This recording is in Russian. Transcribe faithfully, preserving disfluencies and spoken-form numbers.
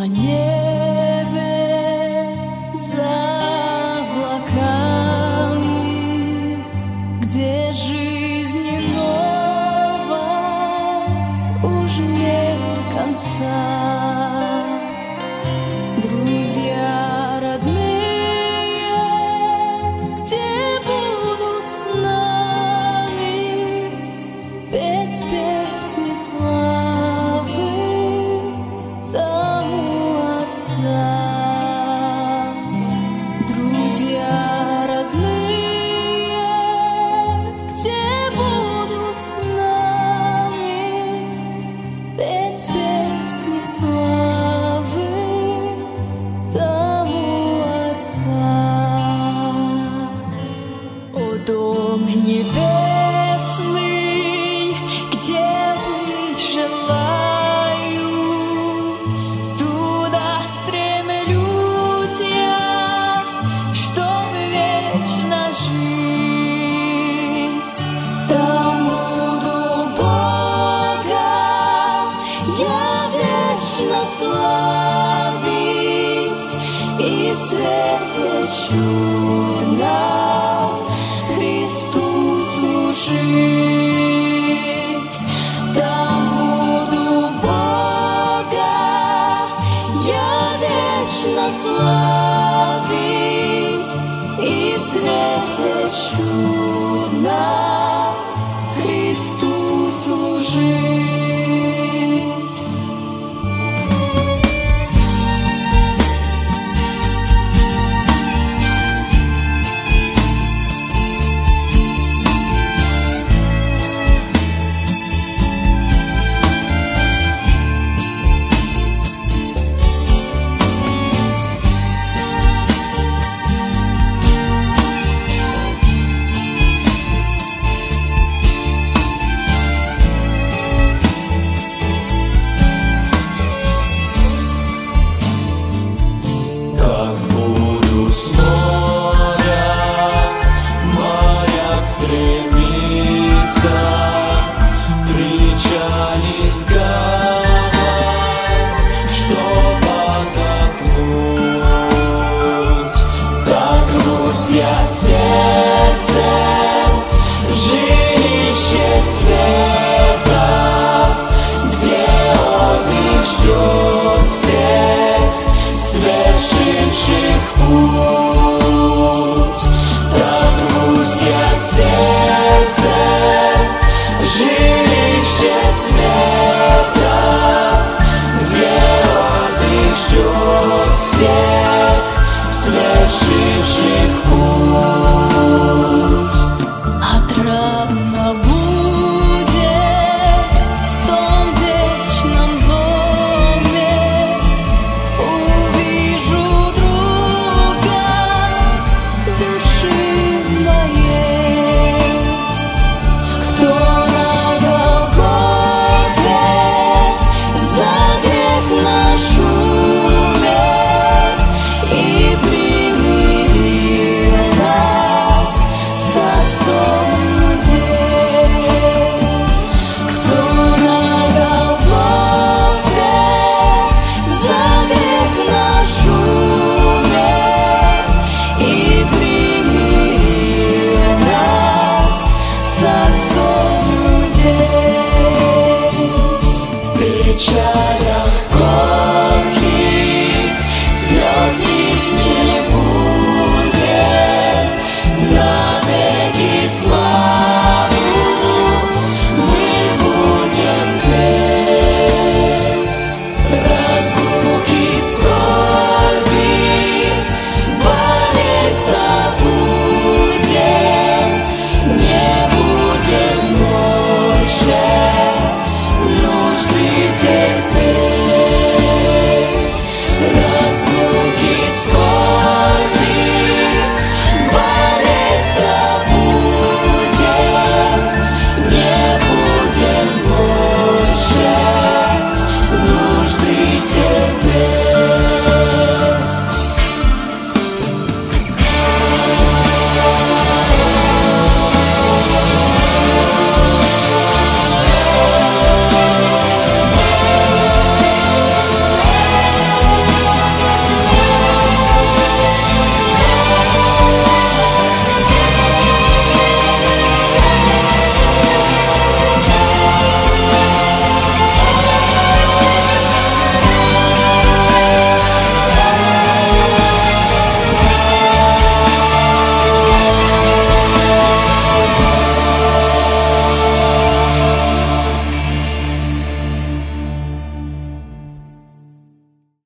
небе за облаками, где жизни новой уж нет конца. Друзья родные, где будут с нами петь песни славы тому Отца. Друзья родные, где будут с нами петь песни славы тому Отца. О, дом небесный, где быть желаю, туда стремлюсь я, чтобы вечно жить. Там буду Бога я вечно славить и в свете чудном Христу служить. Там буду Бога я вечно славить и в свете чудном